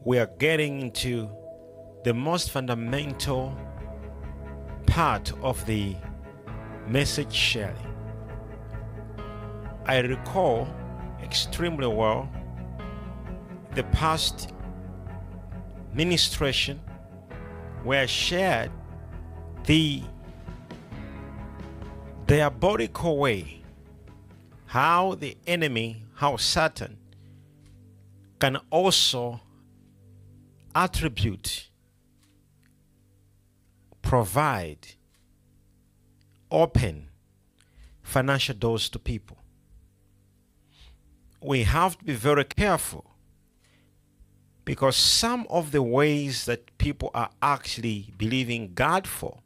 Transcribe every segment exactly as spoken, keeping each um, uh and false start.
we are getting into the most fundamental part of the message sharing. I recall extremely well the past ministration where I shared the diabolical way how the enemy, how Satan can also attribute, provide, open financial doors to people. We have to be very careful because some of the ways that people are actually believing God for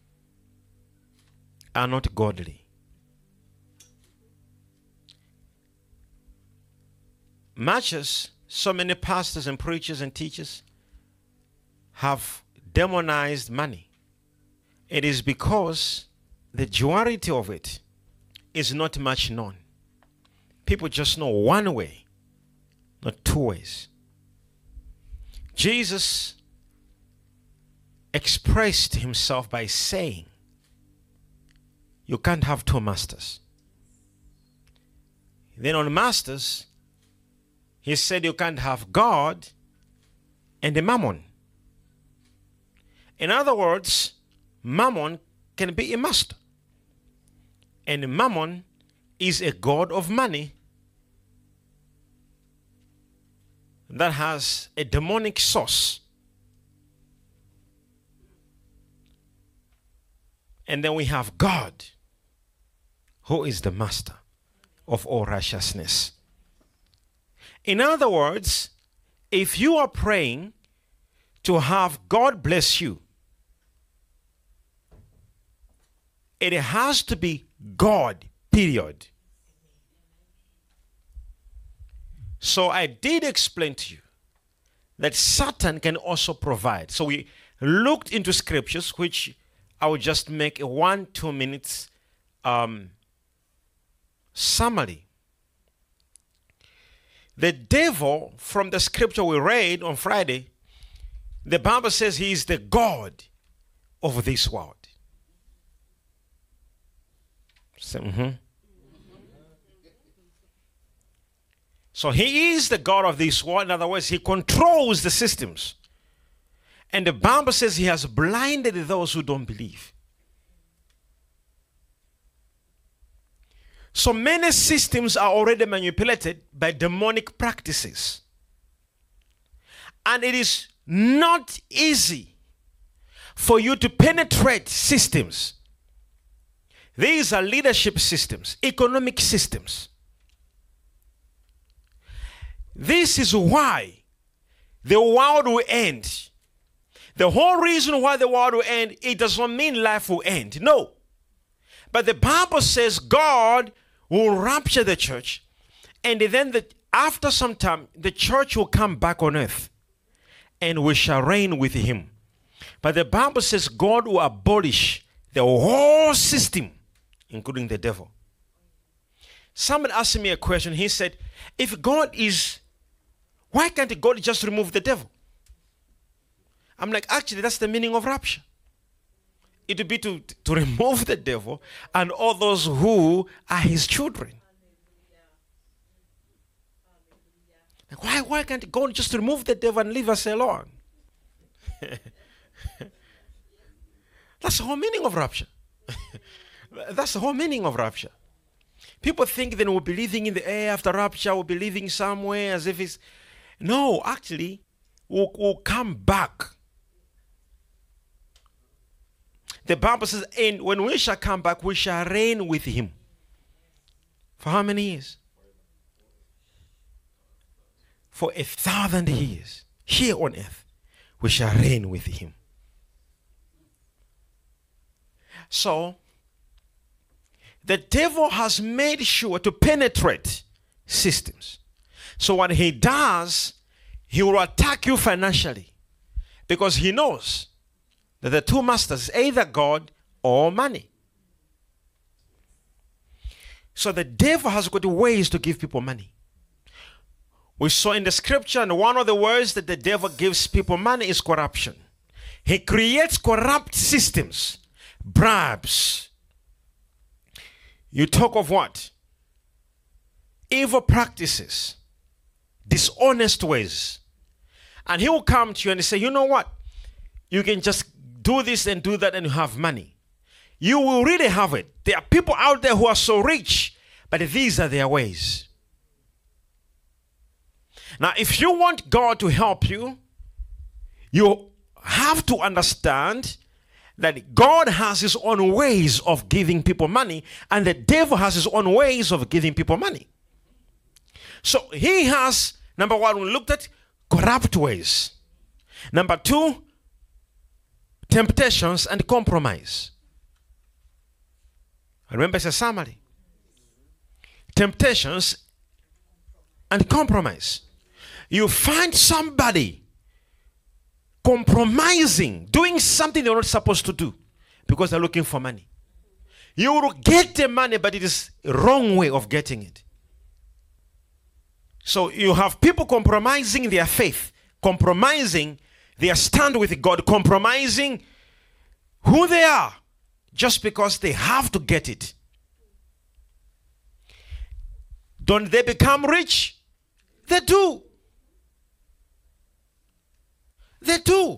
are not godly. Much as so many pastors and preachers and teachers have demonized money, it is because the duality of it is not much known. People just know one way, not two ways. Jesus expressed himself by saying, you can't have two masters. Then on masters, he said you can't have God and the mammon. In other words, mammon can be a master. And mammon is a god of money that has a demonic source. And then we have God, who is the master of all righteousness. In other words, if you are praying to have God bless you, it has to be God, period. So I did explain to you that Satan can also provide. So we looked into scriptures, which I will just make a one, two minutes um, summary. The devil, from the scripture we read on Friday, the Bible says he is the God of this world. So, mm-hmm. so he is the God of this world. In other words, he controls the systems. And the Bible says he has blinded those who don't believe. So many systems are already manipulated by demonic practices. And it is not easy for you to penetrate systems. These are leadership systems, economic systems. This is why the world will end. The whole reason why the world will end, it does not mean life will end. No. But the Bible says God will rapture the church, and then the, after some time, the church will come back on earth, and we shall reign with him. But the Bible says God will abolish the whole system, including the devil. Someone asked me a question. He said, if God is, why can't God just remove the devil? I'm like, actually, that's the meaning of rapture. It would be to, to remove the devil and all those who are his children. Like, why, why can't God just remove the devil and leave us alone? That's the whole meaning of rapture. That's the whole meaning of rapture. People think that we'll be living in the air after rapture, we'll be living somewhere as if it's... No, actually, we'll, we'll come back. The Bible says, and when we shall come back, we shall reign with him. For how many years? For a thousand years. Here on earth, we shall reign with him. So, the devil has made sure to penetrate systems. So what he does, he will attack you financially because he knows that the two masters, either God or money. So the devil has got ways to give people money. We saw in the scripture, and one of the words that the devil gives people money is corruption. He creates corrupt systems, bribes. You talk of what? Evil practices, dishonest ways. And he will come to you and say, you know what? You can just do this and do that and you have money. You will really have it. There are people out there who are so rich, but these are their ways. Now, if you want God to help you, you have to understand that God has his own ways of giving people money, and the devil has his own ways of giving people money. So he has, number one, we looked at corrupt ways. Number two, temptations and compromise. Remember, it's a summary. Temptations and compromise. You find somebody compromising, doing something they're not supposed to do because they're looking for money. You will get the money, but it is a wrong way of getting it. So you have people compromising their faith, compromising their stand with God, compromising who they are just because they have to get it. Don't they become rich? They do. They do.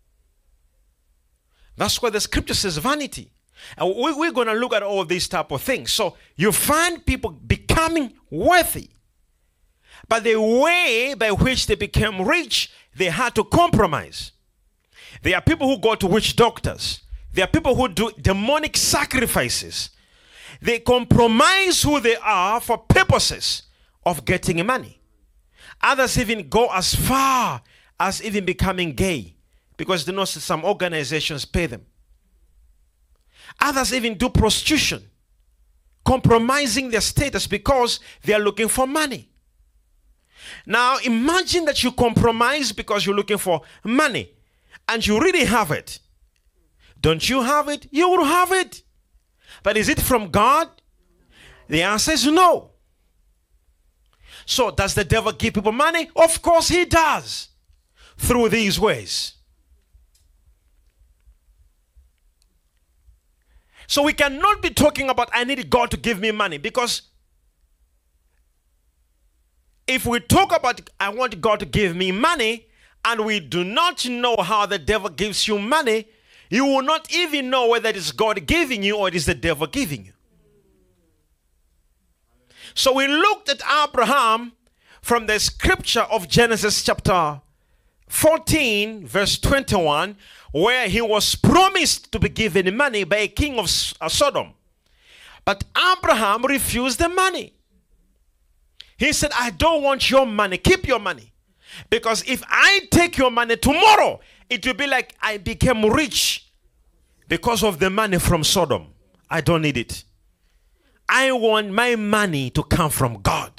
That's why the scripture says vanity. And we, we're going to look at all these type of things. So you find people becoming wealthy. But the way by which they became rich, they had to compromise. There are people who go to witch doctors. There are people who do demonic sacrifices. They compromise who they are for purposes of getting money. Others even go as far as even becoming gay because they know some organizations pay them. Others even do prostitution, compromising their status because they are looking for money. Now imagine that you compromise because you're looking for money and you really have it. Don't you have it? You will have it. But is it from God? The answer is no. So does the devil give people money? Of course he does. Through these ways. So we cannot be talking about I need God to give me money, because if we talk about I want God to give me money and we do not know how the devil gives you money, you will not even know whether it is God giving you or it is the devil giving you. So we looked at Abraham from the scripture of Genesis chapter fourteen verse twenty-one, where he was promised to be given money by a king of Sodom. But Abraham refused the money. He said, I don't want your money. Keep your money. Because if I take your money tomorrow, it will be like I became rich because of the money from Sodom. I don't need it. I want my money to come from God.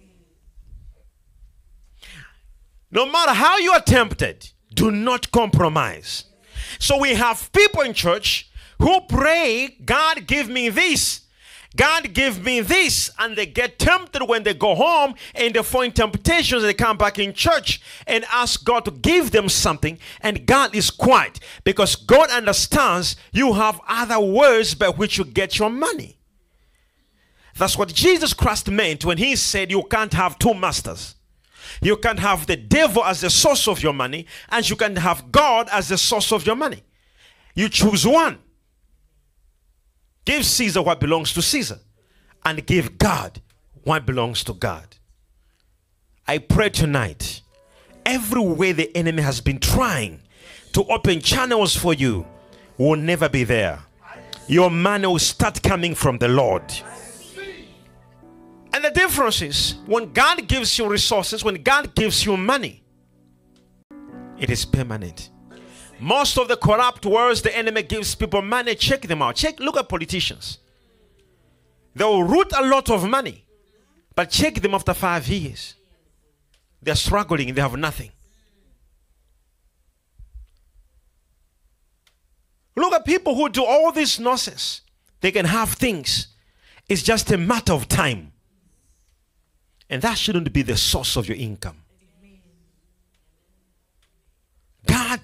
No matter how you are tempted, do not compromise. So we have people in church who pray, God give me this. God give me this. And they get tempted when they go home and they find temptations. They come back in church and ask God to give them something. And God is quiet because God understands you have other ways by which you get your money. That's what Jesus Christ meant when he said you can't have two masters. You can't have the devil as the source of your money, and you can have God as the source of your money. You choose one. Give Caesar what belongs to Caesar, and give God what belongs to God. I pray tonight, every way the enemy has been trying to open channels for you will never be there. Your money will start coming from the Lord. And the difference is, when God gives you resources, when God gives you money, it is permanent. Most of the corrupt words the enemy gives people money, check them out. Check, look at politicians. They will root a lot of money, but check them after five years. They're struggling, they have nothing. Look at people who do all this nonsense. They can have things. It's just a matter of time. And that shouldn't be the source of your income. God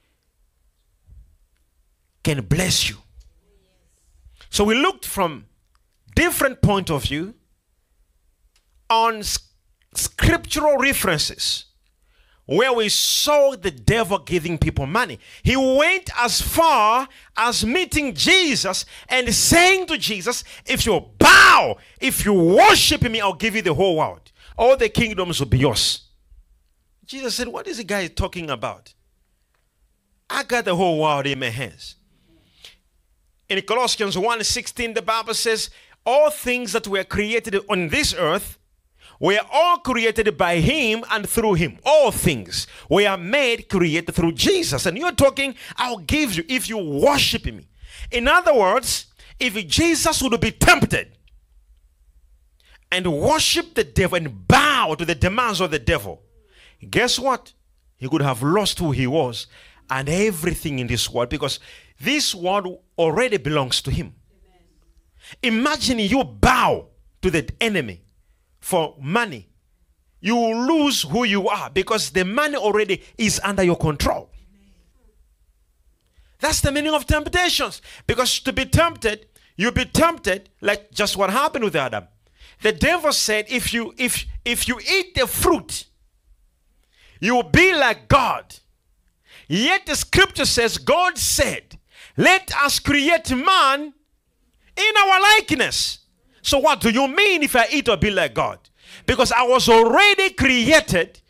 can bless you. So we looked from different point of view on scriptural references where we saw the devil giving people money. He went as far as meeting Jesus and saying to Jesus, if you bow, if you worship me, I'll give you the whole world. All the kingdoms will be yours. Jesus said, what is the guy talking about? I got the whole world in my hands. In Colossians one sixteen, the Bible says, all things that were created on this earth were all created by him and through him. All things were made, created through Jesus. And you're talking, I'll give you if you worship me. In other words, if Jesus would be tempted and worship the devil and bow to the demands of the devil, guess what? He could have lost who he was and everything in this world, because this world already belongs to him. Amen. Imagine you bow to the enemy for money. You will lose who you are because the money already is under your control. Amen. That's the meaning of temptations. Because to be tempted, you'll be tempted like just what happened with Adam. The devil said, if you if if you eat the fruit, you will be like God. Yet the scripture says, God said, let us create man in our likeness. So what do you mean if I eat or be like God? Because I was already created.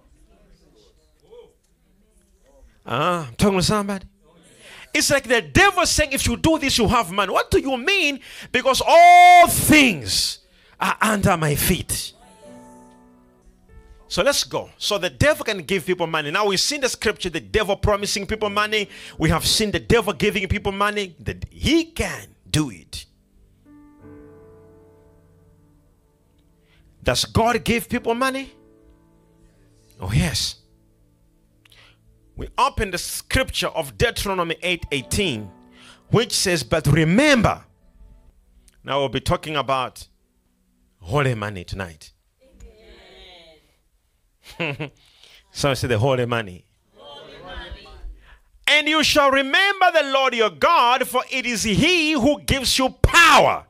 Ah, I'm talking to somebody. It's like the devil saying, if you do this, you have money. What do you mean? Because all things are under my feet. So let's go. So the devil can give people money. Now we've seen the scripture, the devil promising people money. We have seen the devil giving people money. That he can do it. Does God give people money? Oh yes. We open the scripture of Deuteronomy eight eighteen, which says, but remember. Now we'll be talking about holy money tonight. So I say the holy money. Holy money. And you shall remember the Lord your God, for it is he who gives you power.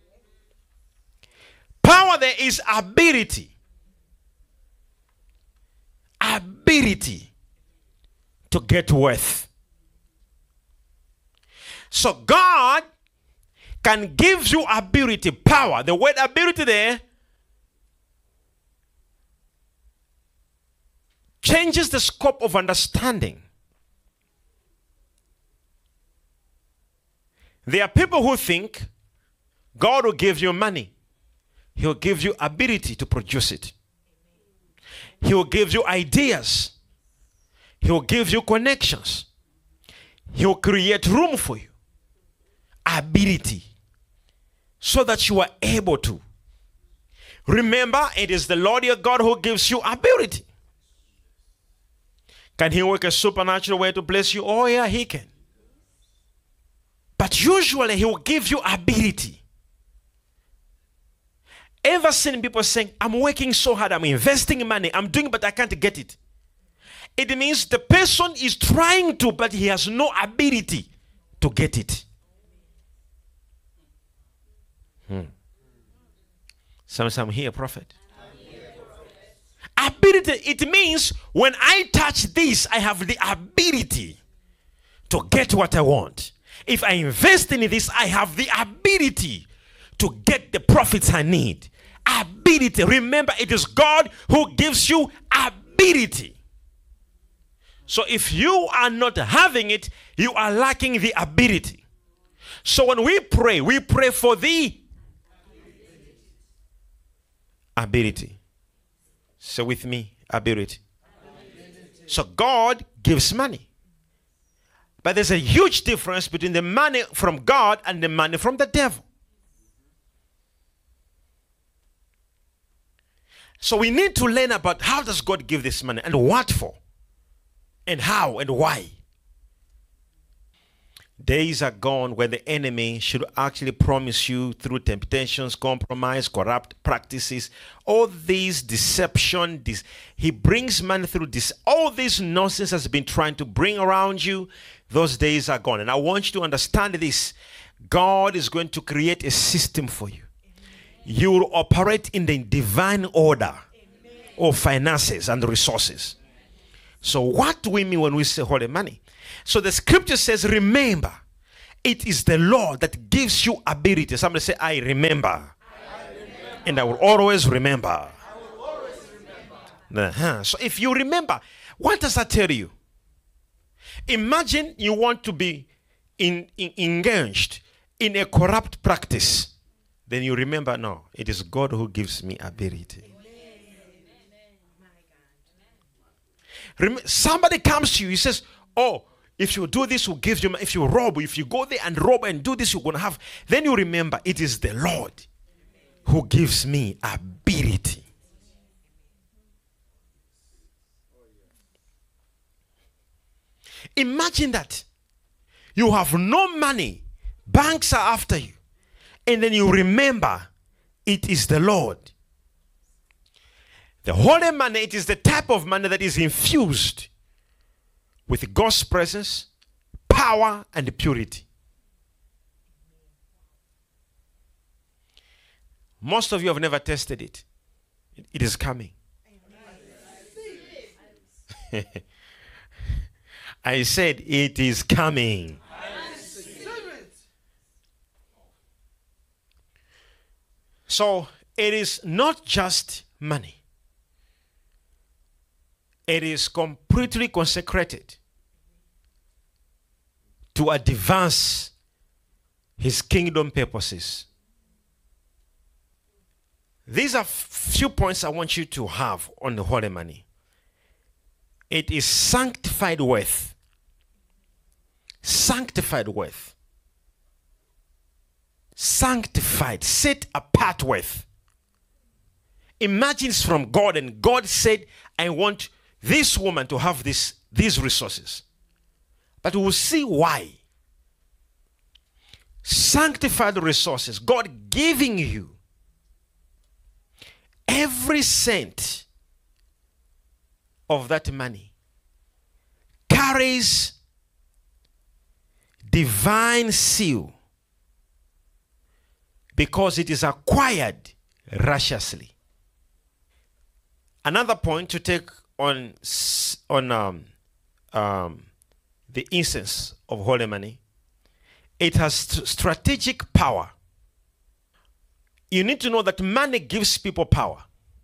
Power there is ability. Ability to get wealth. So God can give you ability, power. The word ability there changes the scope of understanding. There are people who think God will give you money. He'll give you ability to produce it. He will give you ideas. He will give you connections. He will create room for you. Ability. So that you are able to. Remember, it is the Lord your God who gives you ability. Can he work a supernatural way to bless you? Oh yeah, he can. But usually he will give you ability. Ever seen people saying, I'm working so hard, I'm investing money, I'm doing, but I can't get it? It means the person is trying to, but he has no ability to get it. Hmm. Some, some here, prophet. Ability, it means when I touch this, I have the ability to get what I want. If I invest in this, I have the ability to get the profits I need. Ability. Remember, it is God who gives you ability. So if you are not having it, you are lacking the ability. So when we pray, we pray for the ability. So with me, ability. So God gives money. But there's a huge difference between the money from God and the money from the devil. So we need to learn about how does God give this money and what for and how and why. Days are gone when the enemy should actually promise you through temptations, compromise, corrupt practices, all these deception. This, he brings money through this. All this nonsense has been trying to bring around you. Those days are gone. And I want you to understand this. God is going to create a system for you. You will operate in the divine order of finances and resources. So what do we mean when we say holy money? So the scripture says, remember, it is the Lord that gives you ability. Somebody say, I remember. I remember. And I will always remember. I will always remember. Uh-huh. So if you remember, what does that tell you? Imagine you want to be in, in, engaged in a corrupt practice. Then you remember, no, it is God who gives me ability. Rem- somebody comes to you, he says, oh, if you do this, we'll give you, if you rob, if you go there and rob and do this, you're going to have. Then you remember, it is the Lord who gives me ability. Imagine that. You have no money. Banks are after you. And then you remember, it is the Lord. The holy money, it is the type of money that is infused with God's presence, power, and purity. Most of you have never tested it. It is coming. I said it is coming. So it is not just money. It is completely consecrated to advance his kingdom purposes. These are few points I want you to have on the holy money. It is sanctified wealth. Sanctified wealth. Sanctified, set apart wealth. Imagine it's from God, and God said, I want this woman to have this, these resources. But we'll see why. Sanctified resources, God giving you every cent of that money carries divine seal because it is acquired righteously. Another point to take on, on um, um, the instance of holy money, it has st- strategic power. You need to know that money gives people power.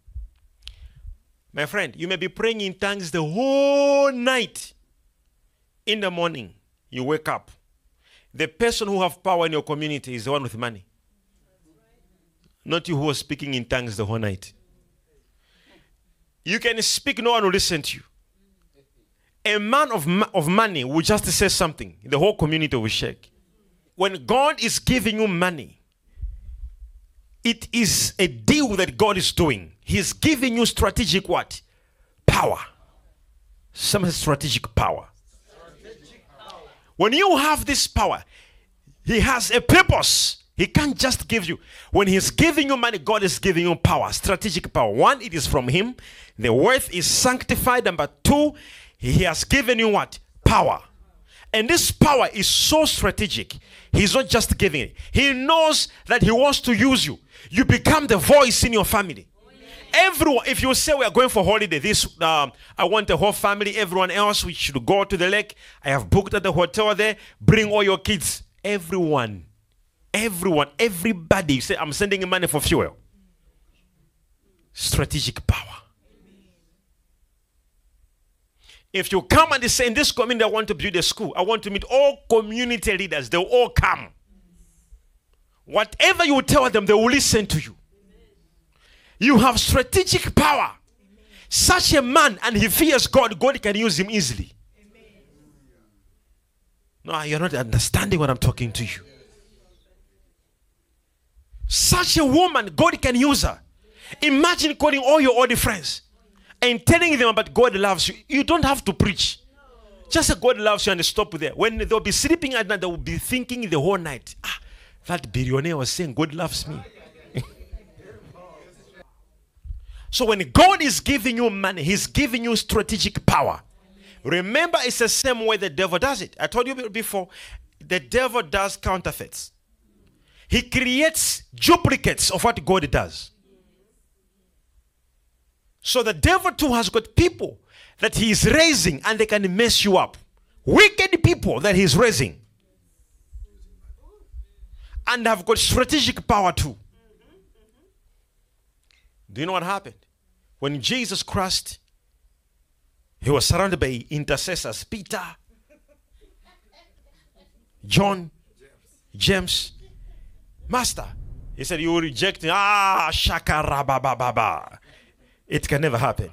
My friend, you may be praying in tongues the whole night. In the morning, you wake up. The person who has power in your community is the one with money. Not you who are speaking in tongues the whole night. You can speak, no one will listen to you. A man of, ma- of money will just say something. The whole community will shake. When God is giving you money, it is a deal that God is doing. He's giving you strategic what? Power. Some strategic power. Strategic power. When you have this power, he has a purpose. He can't just give you. When he's giving you money, God is giving you power, strategic power. One, it is from him. The wealth is sanctified. Number two, he has given you what? Power. And this power is so strategic. He's not just giving it. He knows that he wants to use you. You become the voice in your family. Everyone, if you say we are going for holiday, this um, I want the whole family, everyone else, we should go to the lake. I have booked at the hotel there. Bring all your kids. Everyone. Everyone, everybody, you say, I'm sending you money for fuel. Strategic power. If you come and they say, in this community, I want to build a school, I want to meet all community leaders, they'll all come. Whatever you tell them, they will listen to you. You have strategic power. Such a man, and he fears God, God can use him easily. No, you're not understanding what I'm talking to you. Such a woman, God can use her. Imagine calling all your old friends and telling them about God loves you. You don't have to preach. Just say God loves you and stop there. When they'll be sleeping at night, they will be thinking the whole night, ah, that billionaire was saying God loves me. So when God is giving you money, he's giving you strategic power. Remember, it's the same way the devil does it. I told you before, the devil does counterfeits. He creates duplicates of what God does. So the devil too has got people that he is raising and they can mess you up. Wicked people that he's raising. And have got strategic power too. Do you know what happened? When Jesus Christ, he was surrounded by intercessors. Peter, John, James. Master, he said, you will reject me. Ah, shaka rabababa. It can never happen.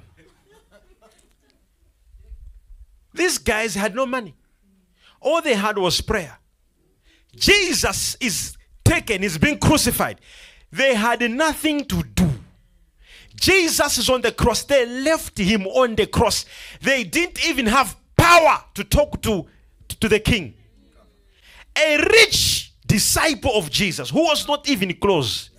These guys had no money. All they had was prayer. Jesus is taken, is being crucified. They had nothing to do. Jesus is on the cross. They left him on the cross. They didn't even have power to talk to, to the king. A rich disciple of Jesus who was not even close.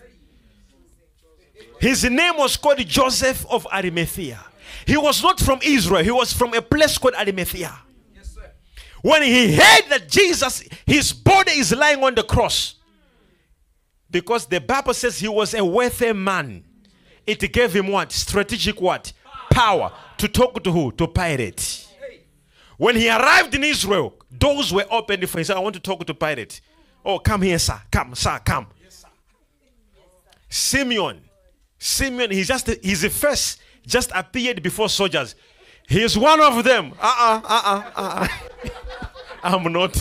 His name was called Joseph of Arimathea. He was not from Israel. He was from a place called Arimathea. Yes, sir. When he heard that Jesus, his body is lying on the cross, because the Bible says he was a wealthy man, it gave him what? Strategic what? Power. To talk to who? To Pilate. When he arrived in Israel, doors were opened for him. He said, I want to talk to Pilate. Oh, come here, sir. Come, sir, come. Yes, sir. Simeon. Simeon, he just, he's the first, just appeared before soldiers. He's one of them. Uh-uh, uh-uh, uh-uh. I'm not.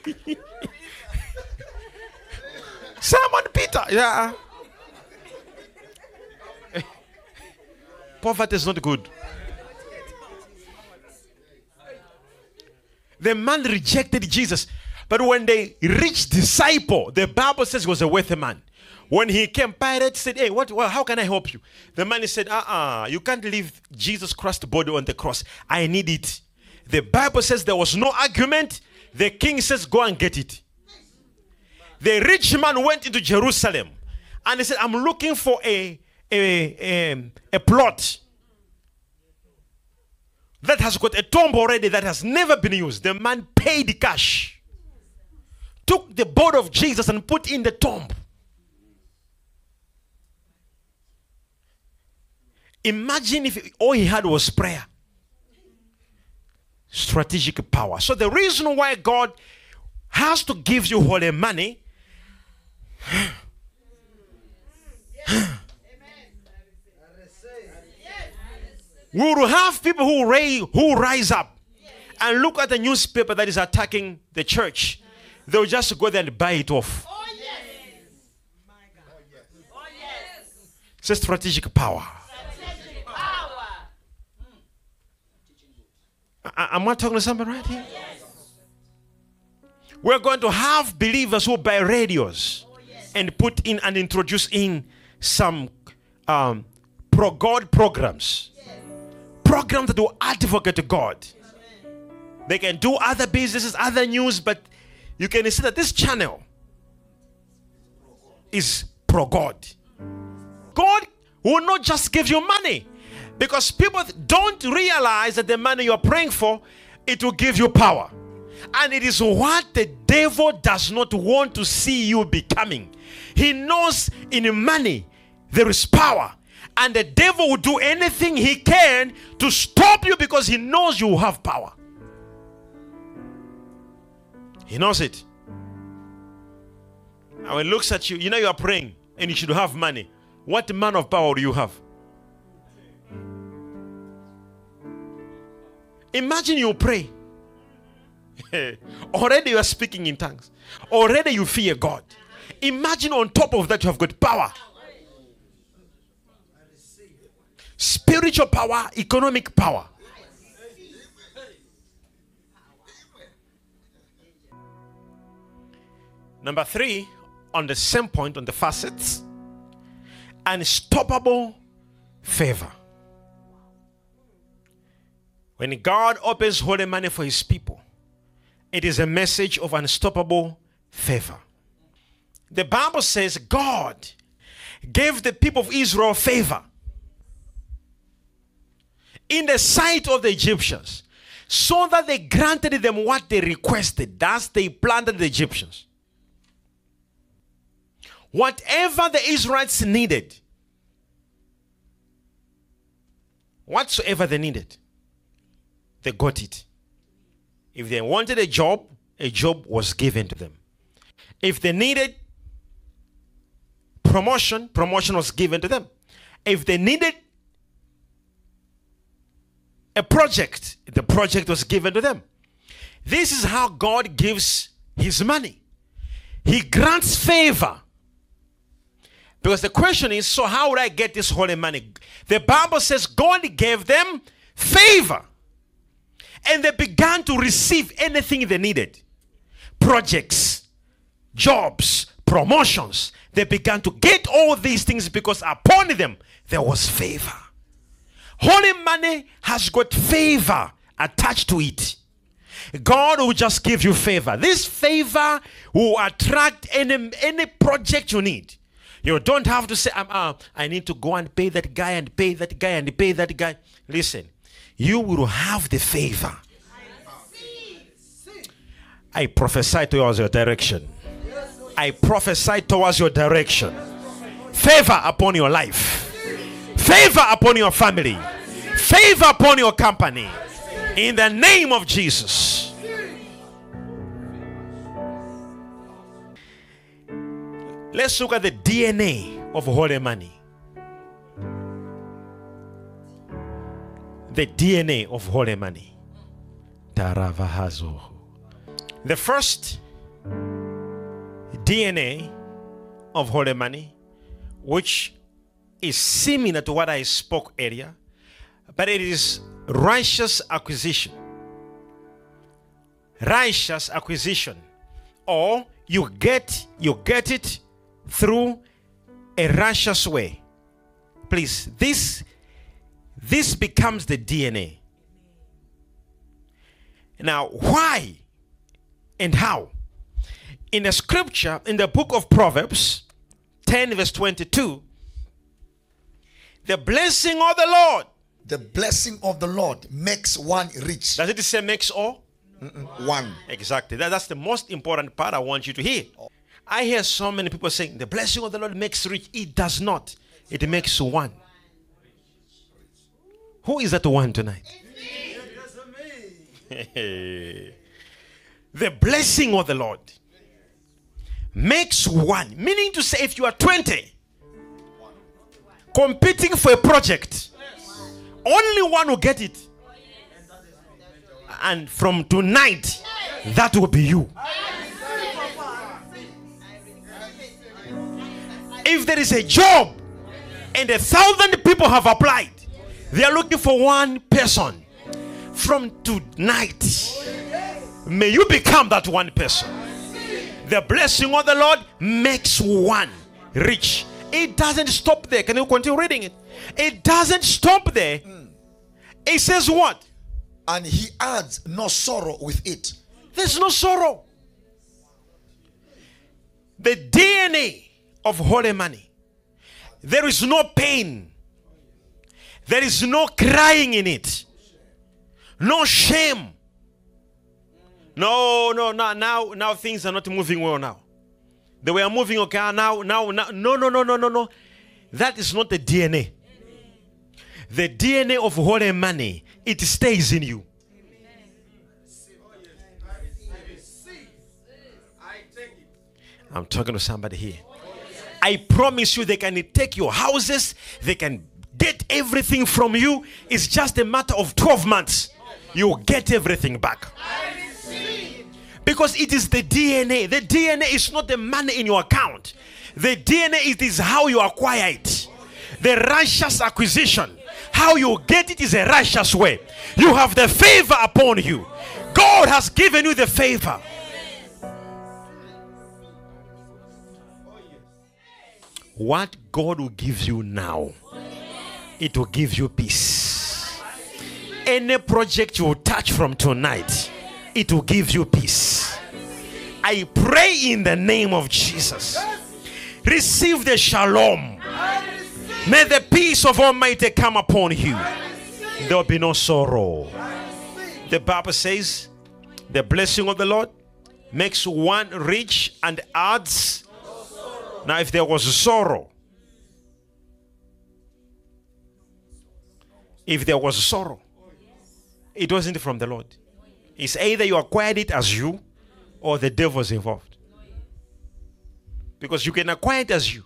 Simon Peter. Yeah. Poverty is not good. The man rejected Jesus. But when they reached disciple, the Bible says he was a wealthy man. When he came, Pilate said, hey, what, well, how can I help you? The man said, uh-uh, you can't leave Jesus Christ's body on the cross. I need it. The Bible says there was no argument. The king says, go and get it. The rich man went into Jerusalem and he said, I'm looking for a, a, a, a plot that has got a tomb already that has never been used. The man paid cash, took the body of Jesus and put in the tomb. Imagine if all he had was prayer. Strategic power. So the reason why God has to give you holy money we will have people who, rise, who rise up and look at the newspaper that is attacking the church. They'll just go there and buy it off. Oh, yes. Oh, yes. It's a strategic power. Strategic power. I, am I talking to somebody right here? Yes. We're going to have believers who buy radios oh, yes. and put in and introduce in some um, pro-God programs. Programs that will advocate to God. Amen. They can do other businesses, other news, but you can see that this channel is pro-God. God will not just give you money, because people don't realize that the money you're praying for, it will give you power. And it is what the devil does not want to see you becoming. He knows in money there is power. And the devil will do anything he can to stop you because he knows you have power. He knows it. And when he looks at you, you know you are praying and you should have money. What man of power do you have? Imagine you pray. Already you are speaking in tongues. Already you fear God. Imagine on top of that you have got power. Spiritual power, economic power. Number three, on the same point, on the facets, unstoppable favor. When God opens holy money for his people, it is a message of unstoppable favor. The Bible says God gave the people of Israel favor in the sight of the Egyptians, so that they granted them what they requested. Thus they planted the Egyptians. Whatever the Israelites needed, whatsoever they needed, they got it. If they wanted a job, a job was given to them. If they needed promotion, promotion was given to them. If they needed a project, the project was given to them. This is how God gives his money. He grants favor. Because the question is, so how would I get this holy money? The Bible says God gave them favor. And they began to receive anything they needed. Projects, jobs, promotions. They began to get all these things because upon them there was favor. Holy money has got favor attached to it. God will just give you favor. This favor will attract any, any project you need. You don't have to say, um, uh, I need to go and pay that guy and pay that guy and pay that guy. Listen, you will have the favor. I prophesy towards your direction. I prophesy towards your direction. Favor upon your life. Favor upon your family. Favor upon your company. In the name of Jesus. Let's look at the D N A of holy money. The D N A of holy money. The first D N A of holy money, which is similar to what I spoke earlier, but it is righteous acquisition. Righteous acquisition. Or you get you get it through a righteous way. Please, this this becomes the D N A. Now, why and how? In the scripture, in the book of Proverbs ten verse twenty-two, the blessing of the Lord. The blessing of the Lord makes one rich. Does it say makes all? Mm-mm. One. Exactly. That, that's the most important part I want you to hear. I hear so many people saying the blessing of the Lord makes rich. It does not. It makes one. Who is that one tonight? The blessing of the Lord makes one. Meaning to say, if you are twenty competing for a project, only one will get it. And from tonight, that will be you. If there is a job and a thousand people have applied, they are looking for one person. From tonight, may you become that one person. The blessing of the Lord makes one rich. It doesn't stop there. Can you continue reading it? It doesn't stop there. It says what? And he adds no sorrow with it. There's no sorrow. The D N A of holy money. There is no pain. There is no crying in it. No shame. No, no, no. Now, now things are not moving well now. They were moving okay. Now, now, now. No, no, no, no, no, no. That is not the D N A. The D N A of holy money, it stays in you. I'm talking to somebody here. I promise you, they can take your houses, they can get everything from you. It's just a matter of twelve months. You get everything back. Because it is the D N A. The D N A is not the money in your account. The D N A, it is how you acquire it. The righteous acquisition. How you get it is a righteous way. You have the favor upon you. God has given you the favor. What God will give you now, it will give you peace. Any project you touch from tonight, it will give you peace. I pray in the name of Jesus. Receive the shalom. May the peace of Almighty come upon you. There will be no sorrow. The Bible says, the blessing of the Lord makes one rich and adds. Now, if there was sorrow, if there was sorrow, it wasn't from the Lord. It's either you acquired it as you, or the devil's involved. Because you can acquire it as you.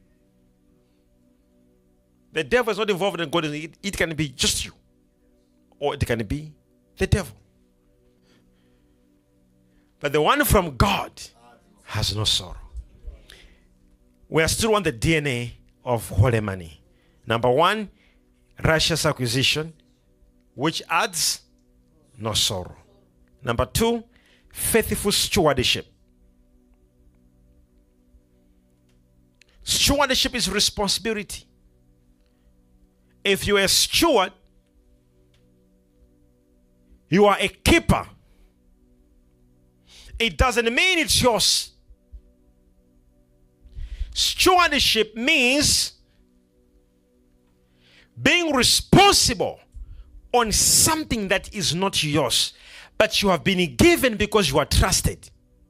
The devil is not involved in God. It, it can be just you, or it can be the devil. But the one from God has no sorrow. We are still on the D N A of holy money. Number one, righteous acquisition, which adds no sorrow. Number two, faithful stewardship. Stewardship is responsibility. If you are a steward, you are a keeper. It doesn't mean it's yours. Stewardship means being responsible on something that is not yours, but you have been given because you are trusted.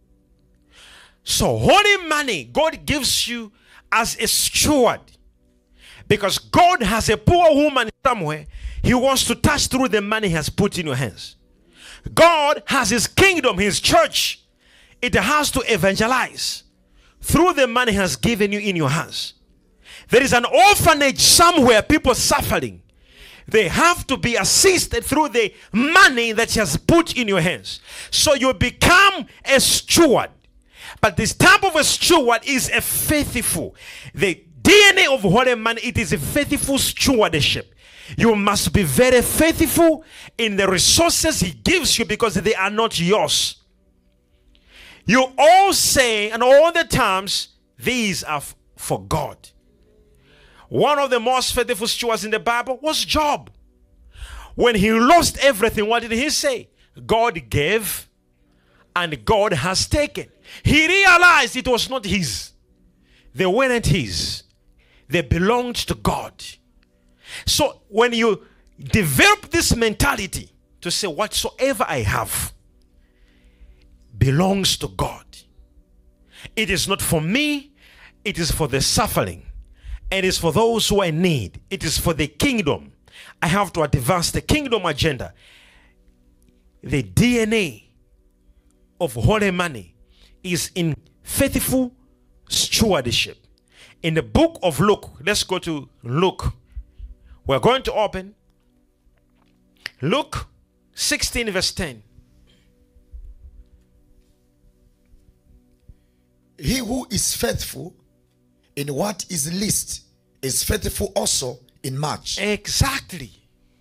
So holy money, God gives you as a steward, because God has a poor woman somewhere. He wants to touch through the money he has put in your hands. God has his kingdom, his church. It has to evangelize through the money he has given you in your hands. There is an orphanage somewhere, people suffering. They have to be assisted through the money that he has put in your hands. So you become a steward. But this type of a steward is a faithful. The D N A of holy money, it is a faithful stewardship. You must be very faithful in the resources he gives you, because they are not yours. You all say, and all the times, these are f- for God. One of the most faithful stewards in the Bible was Job. When he lost everything, what did he say? God gave and God has taken. He realized it was not his. They weren't his. They belonged to God. So when you develop this mentality to say, whatsoever I have belongs to God. It is not for me. It is for the suffering. It is for those who are in need. It is for the kingdom. I have to advance the kingdom agenda. The D N A of holy money is in faithful stewardship. In the book of Luke, let's go to Luke. We're going to open Luke sixteen verse ten. He who is faithful in what is least is faithful also in much. Exactly.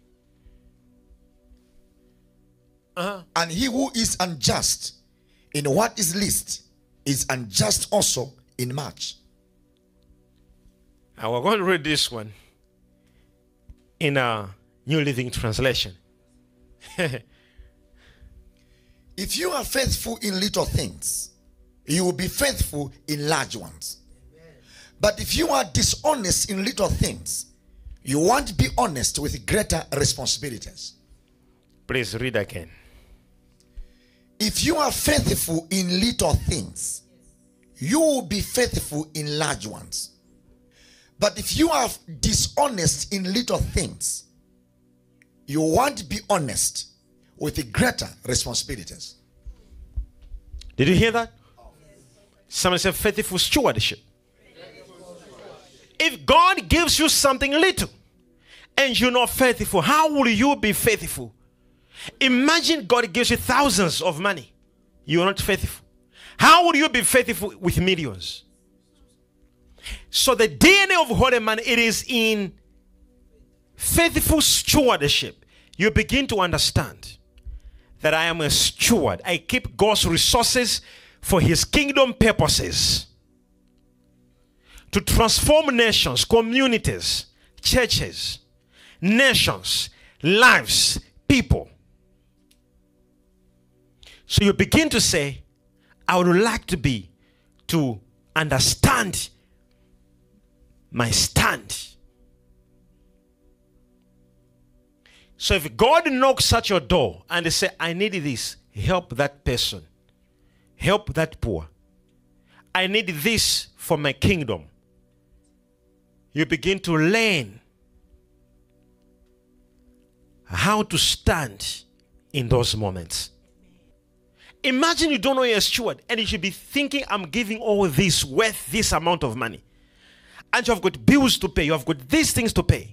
Uh-huh. And he who is unjust in what is least is unjust also in much. Now we're going to read this one in a New Living Translation. If you are faithful in little things, you will be faithful in large ones. Amen. But if you are dishonest in little things, you won't be honest with greater responsibilities. Please read again. If you are faithful in little things, you will be faithful in large ones. But if you are dishonest in little things, you won't be honest with the greater responsibilities. Did you hear that? Someone said faithful stewardship. If God gives you something little and you're not faithful, how will you be faithful? Imagine God gives you thousands of money. You're not faithful. How will you be faithful with millions? So the D N A of holy money, it is in faithful stewardship. You begin to understand that I am a steward. I keep God's resources for his kingdom purposes. To transform nations, communities, churches, nations, lives, people. So you begin to say, I would like to be, to understand my stand. So if God knocks at your door and they say, I need this, help that person, help that poor, I need this for my kingdom, you begin to learn how to stand in those moments. Imagine you don't know you're a steward and you should be thinking, I'm giving all this worth this amount of money. And you have got bills to pay. You have got these things to pay.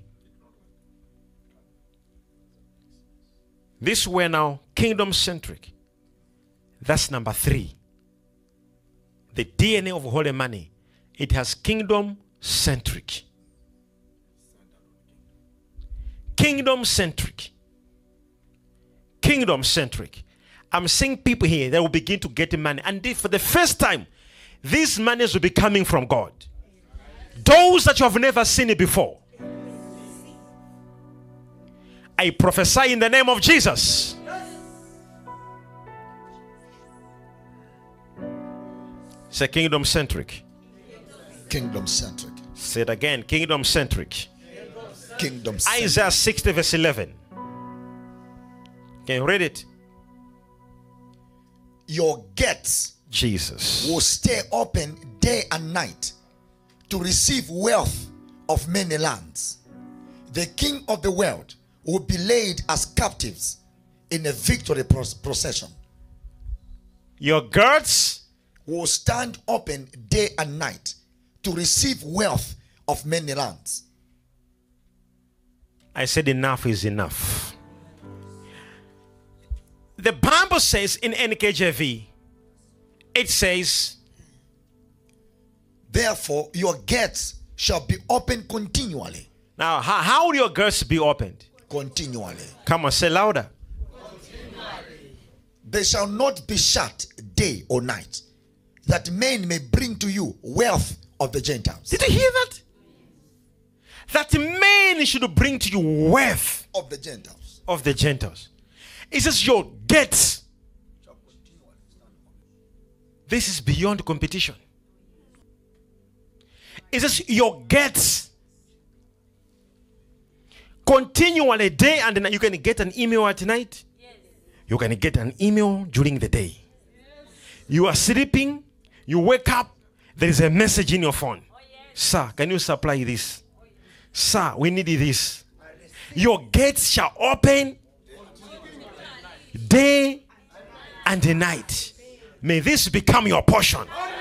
This we're now kingdom centric. That's number three. The D N A of holy money. It has kingdom centric. Kingdom centric. Kingdom centric. I'm seeing people here that will begin to get money. And they, for the first time, these monies will be coming from God. Those that you have never seen it before. I prophesy in the name of Jesus. Say kingdom centric. Kingdom centric. Say it again. Kingdom centric. Kingdom centric. Isaiah sixty verse eleven. Can you read it? Your gates, Jesus, will stay open day and night to receive wealth of many lands. The king of the world will be laid as captives in a victory procession. Your girds will stand open day and night to receive wealth of many lands. I said enough is enough. The Bible says in N K J V, it says, therefore your gates shall be open continually. Now, how, how will your gates be opened? Continually. Come on, say louder. Continually. They shall not be shut day or night, that men may bring to you wealth of the Gentiles. Did you hear that? That men should bring to you wealth of the Gentiles. Of the Gentiles. It says your gates. This is beyond competition. It says your gates continually day and night. You can get an email at night. Yes. You can get an email during the day. Yes. You are sleeping. You wake up. There is a message in your phone. Oh, yes. Sir, can you supply this? Oh, yes. Sir, we need this. Your gates shall open day and night. May this become your portion.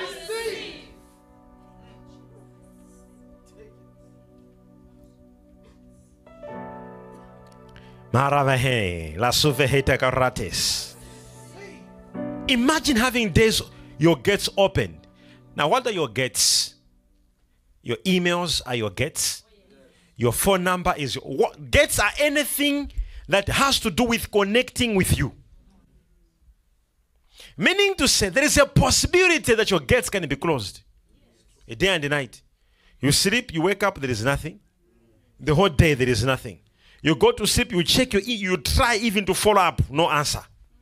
Imagine having days your gates opened. Now, what are your gates? Your emails are your gates. Your phone number is your, what gates are anything that has to do with connecting with you. Meaning to say, there is a possibility that your gates can be closed. A day and a night. You sleep, you wake up, there is nothing. The whole day, there is nothing. You go to sleep, you check your, you try even to follow up, no answer.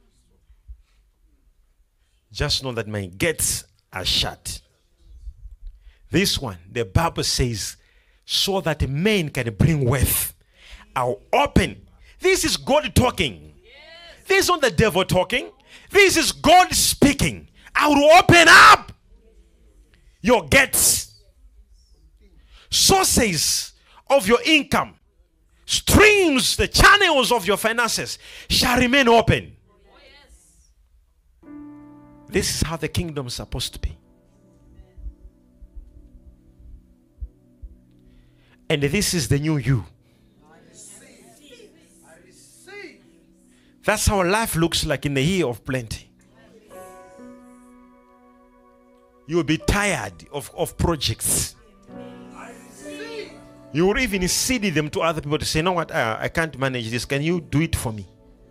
Just know that my gates are shut. This one, the Bible says, so that men can bring wealth. I'll open. This is God talking. Yes. This is not the devil talking. This is God speaking. I will open up your gates. Sources of your income, streams, the channels of your finances shall remain open. Oh, yes. This is how the kingdom is supposed to be. And this is the new you. That's how life looks like in the year of plenty. You will be tired of, of projects. You will even cede them to other people to say, you know what, uh, I can't manage this. Can you do it for me?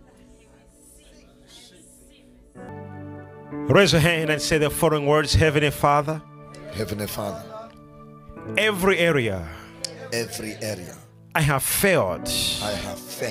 Raise your hand and say the following words. Heavenly Father. Heavenly Father. Every area. Every area. I have failed. I have failed.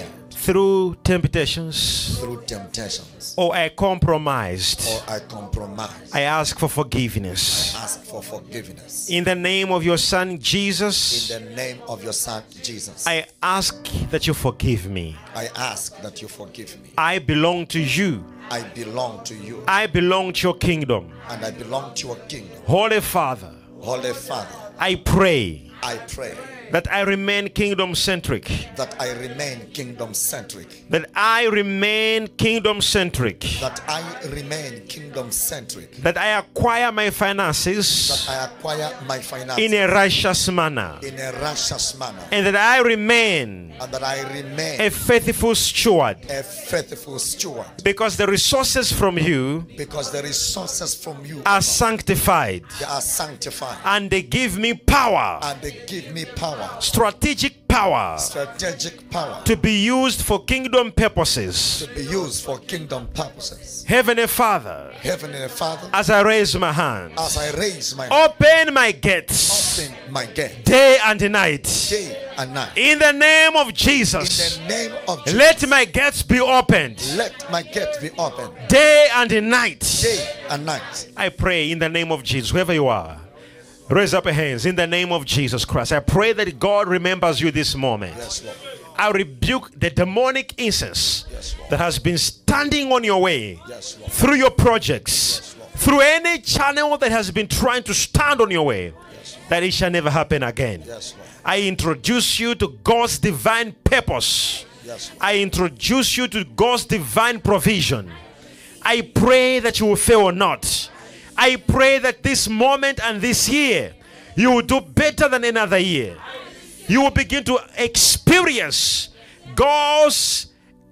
through temptations, through temptations, or I compromised, or I compromised, I ask for forgiveness. ask for forgiveness. In the name of your Son Jesus, In the name of your Son Jesus, I ask that you forgive me. I ask that you forgive me. I belong to you. I belong to you, I belong to your kingdom. and I belong to your kingdom. Holy Father, Holy Father, I pray I pray that I remain kingdom centric. that I remain kingdom centric, That I remain kingdom centric. that I remain kingdom centric, That I acquire my finances that I acquire my finances in a righteous manner. in a righteous manner, And that I remain and that I remain a faithful steward. a faithful steward, Because the resources from you because the resources from you are sanctified. they are sanctified, And they give me power, and they give me power, strategic power, strategic power, to be used for kingdom purposes. to be used for kingdom purposes. Heavenly Father, Heavenly Father, as I raise my hands, as I raise my hand, open my gates open my gate day and night. day and night. In the name of In Jesus, the name of Jesus, let my gates be opened let my gate be open day and night. day and night. I pray in the name of Jesus, whoever you are, raise up your hands in the name of Jesus Christ. I pray that God remembers you this moment. Yes, Lord. I rebuke the demonic incense Yes, Lord. that has been standing on your way Yes, Lord. through your projects, Yes, Lord. through any channel that has been trying to stand on your way, Yes, Lord. that it shall never happen again. Yes, Lord. I introduce you to God's divine purpose. Yes, Lord. I introduce you to God's divine provision. I pray that you will fail not. I pray that this moment and this year, you will do better than another year. You will begin to experience God's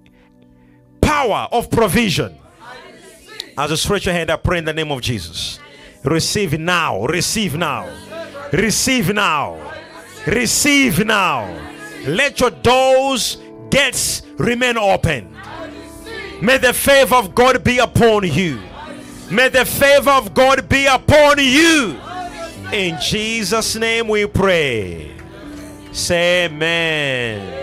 power of provision. As you stretch your hand, I pray in the name of Jesus. Receive now, receive now, receive now, receive now. Let your doors, gates remain open. May the favor of God be upon you. May the favor of God be upon you. In Jesus' name we pray. Say amen.